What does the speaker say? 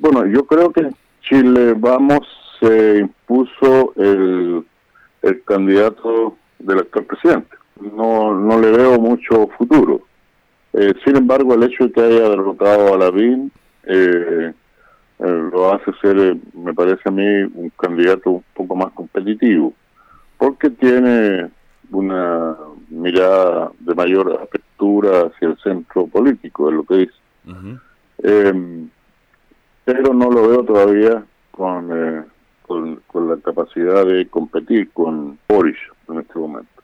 Bueno, yo creo que en Chile Vamos se impuso el candidato del actual presidente. No le veo mucho futuro. Sin embargo, el hecho de que haya derrotado a Lavín lo hace ser, me parece a mí, un candidato un poco más competitivo, porque tiene una mirada de mayor apertura hacia el centro político, es lo que dice. Uh-huh. Pero no lo veo todavía con la capacidad de competir con Boris en este momento.